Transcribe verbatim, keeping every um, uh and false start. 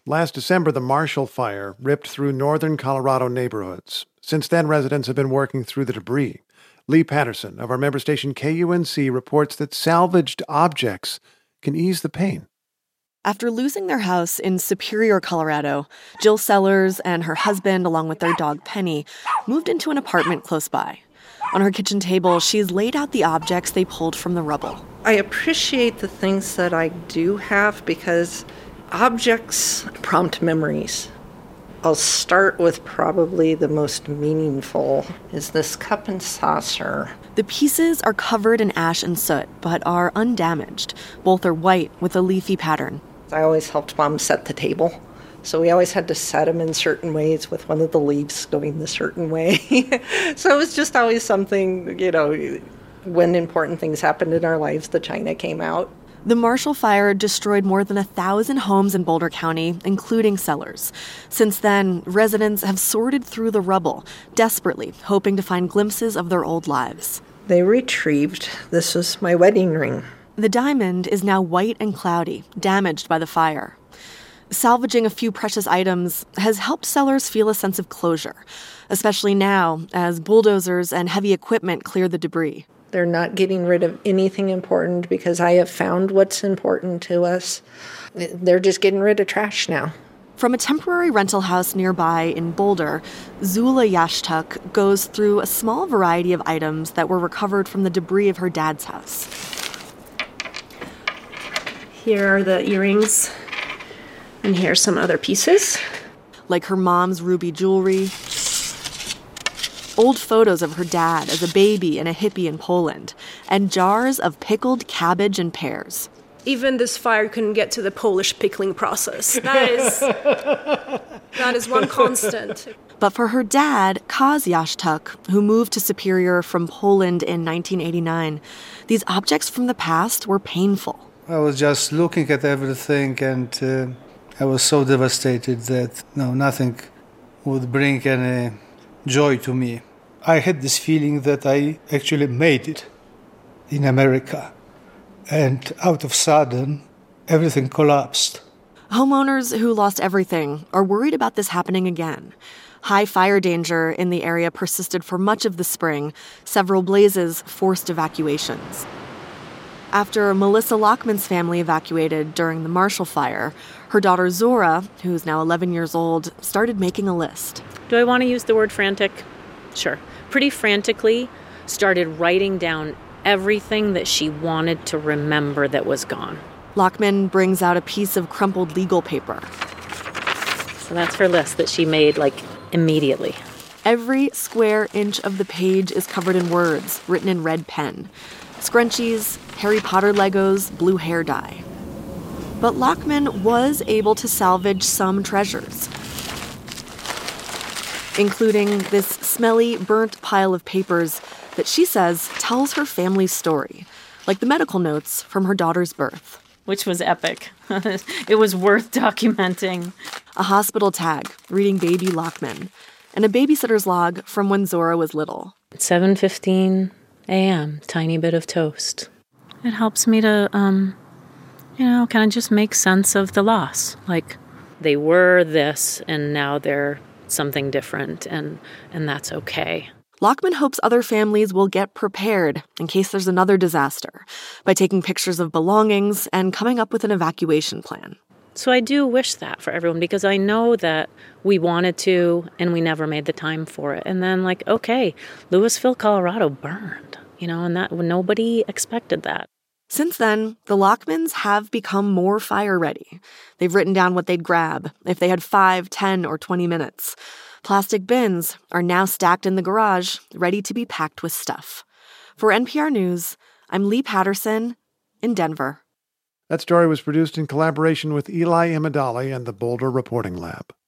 Last December, the Marshall Fire ripped through northern Colorado neighborhoods. Since then, residents have been working through the debris. Lee Patterson of our member station K U N C reports that salvaged objects can ease the pain. After losing their house in Superior, Colorado, Jill Sellers and her husband, along with their dog Penny, moved into an apartment close by. On her kitchen table, she's laid out the objects they pulled from the rubble. I appreciate the things that I do have because objects prompt memories. I'll start with probably the most meaningful is this cup and saucer. The pieces are covered in ash and soot, but are undamaged. Both are white with a leafy pattern. I always helped Mom set the table. So we always had to set them in certain ways with one of the leaves going the certain way. So it was just always something, you know, when important things happened in our lives, the china came out. The Marshall Fire destroyed more than a thousand homes in Boulder County, including Sellers. Since then, residents have sorted through the rubble, desperately hoping to find glimpses of their old lives. They retrieved, this was my wedding ring. The diamond is now white and cloudy, damaged by the fire. Salvaging a few precious items has helped Sellers feel a sense of closure, especially now as bulldozers and heavy equipment clear the debris. They're not getting rid of anything important because I have found what's important to us. They're just getting rid of trash now. From a temporary rental house nearby in Boulder, Zula Yashtuk goes through a small variety of items that were recovered from the debris of her dad's house. Here are the earrings, and here's some other pieces. Like her mom's ruby jewelry, old photos of her dad as a baby and a hippie in Poland, and jars of pickled cabbage and pears. Even this fire couldn't get to the Polish pickling process. That is, that is one constant. But for her dad, Kaz Yashtuk, who moved to Superior from Poland in nineteen eighty-nine, these objects from the past were painful. I was just looking at everything, and uh, I was so devastated that no, nothing would bring any joy to me. I had this feeling that I actually made it in America. And out of sudden, everything collapsed. Homeowners who lost everything are worried about this happening again. High fire danger in the area persisted for much of the spring. Several blazes forced evacuations. After Melissa Lockman's family evacuated during the Marshall Fire, her daughter Zora, who's now eleven years old, started making a list. Do I want to use the word frantic? Sure. Pretty frantically started writing down everything that she wanted to remember that was gone. Lockman brings out a piece of crumpled legal paper. So that's her list that she made, like, immediately. Every square inch of the page is covered in words written in red pen. Scrunchies, Harry Potter Legos, blue hair dye. But Lockman was able to salvage some treasures, including this smelly, burnt pile of papers that she says tells her family's story, like the medical notes from her daughter's birth. Which was epic. It was worth documenting. A hospital tag reading baby Lockman, and a babysitter's log from when Zora was little. seven fifteen a.m., tiny bit of toast. It helps me to, um, you know, kind of just make sense of the loss. Like, they were this, and now they're something different, and, and that's okay. Lockman hopes other families will get prepared in case there's another disaster by taking pictures of belongings and coming up with an evacuation plan. So I do wish that for everyone, because I know that we wanted to and we never made the time for it. And then, like, okay, Louisville, Colorado burned, you know, and that nobody expected that. Since then, the Lockmans have become more fire-ready. They've written down what they'd grab if they had five, ten, or twenty minutes. Plastic bins are now stacked in the garage, ready to be packed with stuff. For N P R News, I'm Lee Patterson in Denver. That story was produced in collaboration with Eli Imadali and the Boulder Reporting Lab.